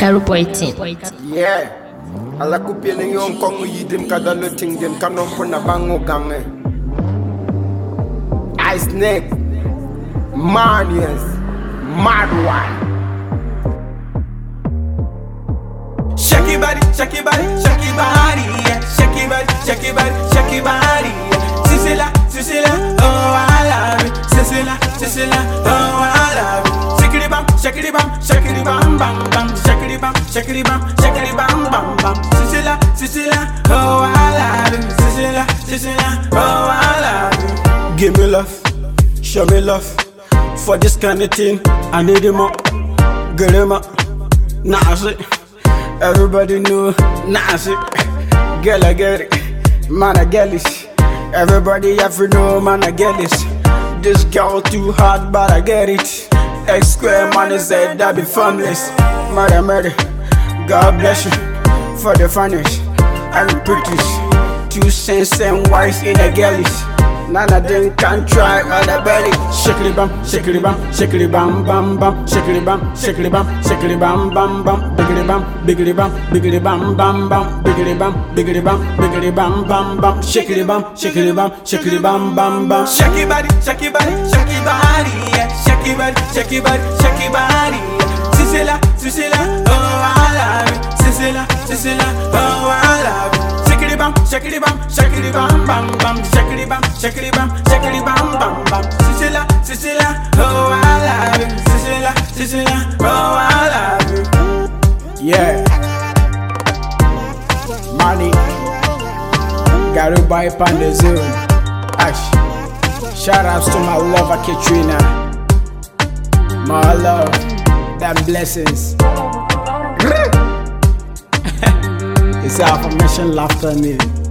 Garuboy team. Yeah. Ala kupele yon kongo yidim kadalo ting dem kanon pona bango gange. Ice neck. Manias. Mad one. Shake your body, shake your body, shake your body, yeah. Shake your body, shake your body, shake your body, yeah. Sisila, Sisila, oh I love it. Sisila, Sisila, oh I love it. Shake it bam, shake it bam, shake it bam, bam bam. Shake it bam, shake it bam, shake it bam, bam bam. Sisila, Sisila, oh I love it. Sisila, Sisila, oh I love it. Give me love, show me love. For this kind of thing, I need him up, get him up. Nah, I say. Everybody know, nah, I say. Girl, I get it, man, I get it. Everybody have to know, man, I get it. This girl too hard, but I get it. X square money said that be formless. Mother, mother, God bless you for the furnish and the pretties. 2 cents and wise in the girlies. None of them can try other belly. Shake it bam, shake it bam, shake it bam, bam bam. Shake it bam, shake it bam, shake it bam, bam bam. Biggity bam, biggity bam, biggity bam, bam bam. Biggity bam, biggity bam, biggity bam, bam bam. Shake it bam, shake it bam, shake it bam, bam bam. Shake your body, shake your body, shake your body, yeah. Shake your body, shake your body, shake your body. Sisila, Sisila, oh I love it. Sisila, Sisila, oh I love it. Shake it bam, shake it bam, shake it bam, bam bam. Shake it bam, shake it bam, shake it bam, bam bam. Sisila, Sisila, oh I love it. Sisila, Sisila, oh I love it. Yeah. Money. Garuboy on the zone. Ash. Shout outs to my lover Katrina. My love. Them blessings. It's affirmation laughter me.